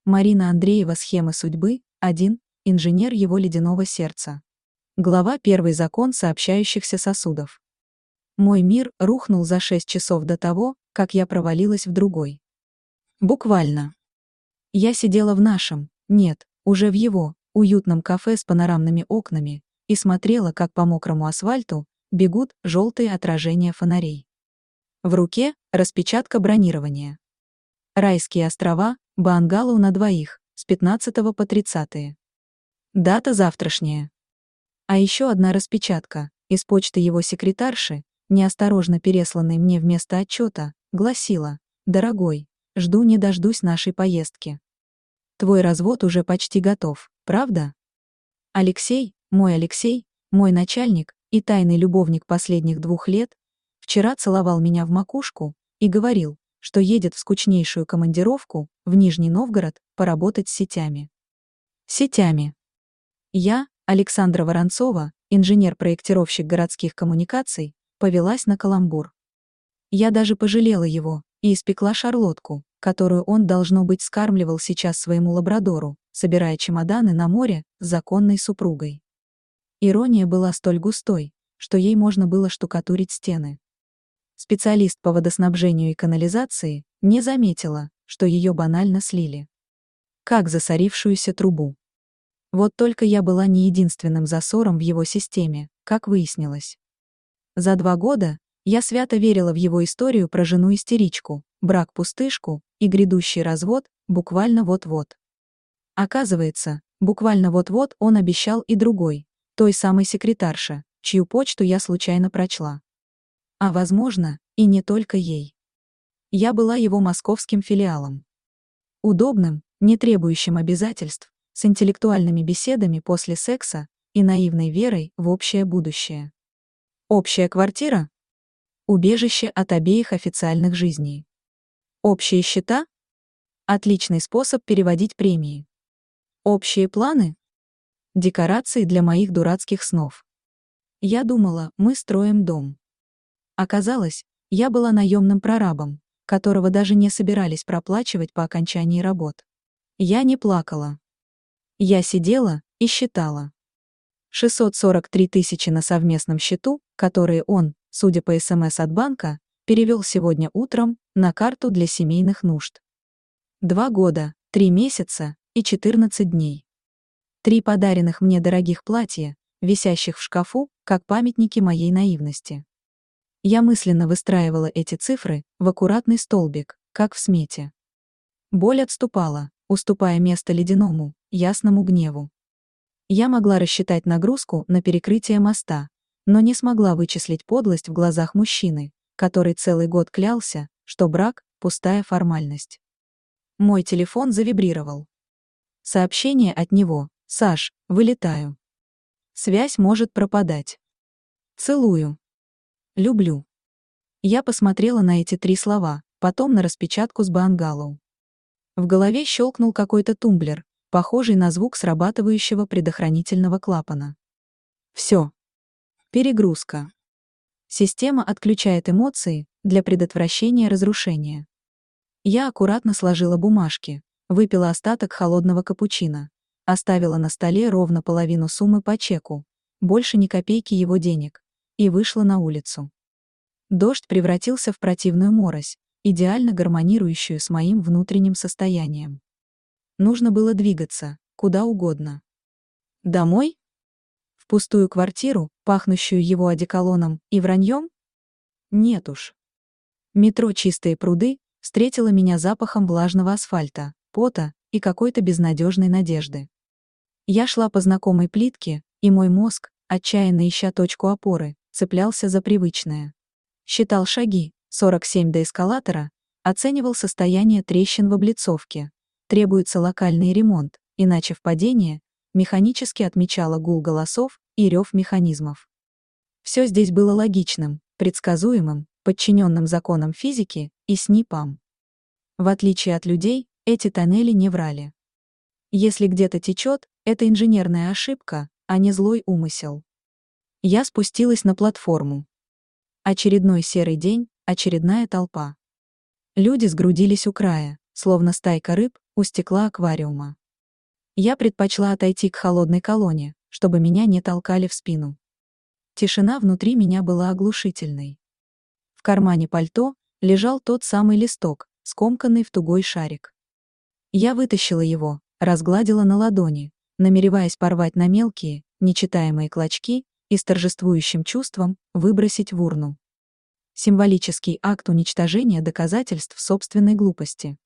Марина Андреева. Схемы судьбы. 1. Инженер его ледяного сердца. Глава 1. Закон сообщающихся сосудов. Мой мир рухнул за 6 часов до того, как я провалилась в другой. Буквально. Я сидела в нашем, нет, уже в его, уютном кафе с панорамными окнами и смотрела, как по мокрому асфальту бегут желтые отражения фонарей. В руке распечатка бронирования. Райские острова, Бангалу на двоих, с 15 по 30. Дата завтрашняя. А еще одна распечатка, из почты его секретарши, неосторожно пересланной мне вместо отчета, гласила: «Дорогой, жду не дождусь нашей поездки. Твой развод уже почти готов, правда? Алексей, мой начальник и тайный любовник последних 2 лет, вчера целовал меня в макушку и говорил, что едет в скучнейшую командировку в Нижний Новгород поработать с сетями. Сетями. Я, Александра Воронцова, инженер-проектировщик городских коммуникаций, повелась на каламбур. Я даже пожалела его и испекла шарлотку, которую он, должно быть, скармливал сейчас своему лабрадору, собирая чемоданы на море с законной супругой. Ирония была столь густой, что ей можно было штукатурить стены. Специалист по водоснабжению и канализации не заметила, что ее банально слили. Как засорившуюся трубу. Вот только я была не единственным засором в его системе, как выяснилось. За 2 года я свято верила в его историю про жену-истеричку, брак-пустышку и грядущий развод буквально вот-вот. Оказывается, буквально вот-вот он обещал и другой, той самой секретарше, чью почту я случайно прочла. А возможно, и не только ей. Я была его московским филиалом. Удобным, не требующим обязательств, с интеллектуальными беседами после секса и наивной верой в общее будущее. Общая квартира? Убежище от обеих официальных жизней. Общие счета? Отличный способ переводить премии. Общие планы? Декорации для моих дурацких снов. Я думала, мы строим дом. Оказалось, я была наемным прорабом, которого даже не собирались проплачивать по окончании работ. Я не плакала. Я сидела и считала. 643 тысячи на совместном счету, которые он, судя по СМС от банка, перевел сегодня утром на карту для семейных нужд. 2 года, 3 месяца и 14 дней. 3 подаренных мне дорогих платья, висящих в шкафу, как памятники моей наивности. Я мысленно выстраивала эти цифры в аккуратный столбик, как в смете. Боль отступала, уступая место ледяному, ясному гневу. Я могла рассчитать нагрузку на перекрытие моста, но не смогла вычислить подлость в глазах мужчины, который целый год клялся, что брак – пустая формальность. Мой телефон завибрировал. Сообщение от него: «Саш, вылетаю. Связь может пропадать. Целую. Люблю». Я посмотрела на эти 3 слова, потом на распечатку с Бангалоу. В голове щелкнул какой-то тумблер, похожий на звук срабатывающего предохранительного клапана. Все. Перегрузка. Система отключает эмоции для предотвращения разрушения. Я аккуратно сложила бумажки, выпила остаток холодного капучино, оставила на столе ровно половину суммы по чеку, больше ни копейки его денег, и вышла на улицу. Дождь превратился в противную морось, идеально гармонирующую с моим внутренним состоянием. Нужно было двигаться, куда угодно. Домой? В пустую квартиру, пахнущую его одеколоном и враньем? Нет уж. Метро «Чистые пруды» встретило меня запахом влажного асфальта, пота и какой-то безнадежной надежды. Я шла по знакомой плитке, и мой мозг, отчаянно ища точку опоры, цеплялся за привычное. Считал шаги, 47 до эскалатора, оценивал состояние трещин в облицовке. Требуется локальный ремонт, иначе впадение, механически отмечала гул голосов и рев механизмов. Все здесь было логичным, предсказуемым, подчиненным законам физики и СНИПам. В отличие от людей, эти тоннели не врали. Если где-то течет, это инженерная ошибка, а не злой умысел. Я спустилась на платформу. Очередной серый день, очередная толпа. Люди сгрудились у края, словно стайка рыб у стекла аквариума. Я предпочла отойти к холодной колонне, чтобы меня не толкали в спину. Тишина внутри меня была оглушительной. В кармане пальто лежал тот самый листок, скомканный в тугой шарик. Я вытащила его, разгладила на ладони, намереваясь порвать на мелкие, нечитаемые клочки и с торжествующим чувством выбросить в урну. Символический акт уничтожения доказательств собственной глупости.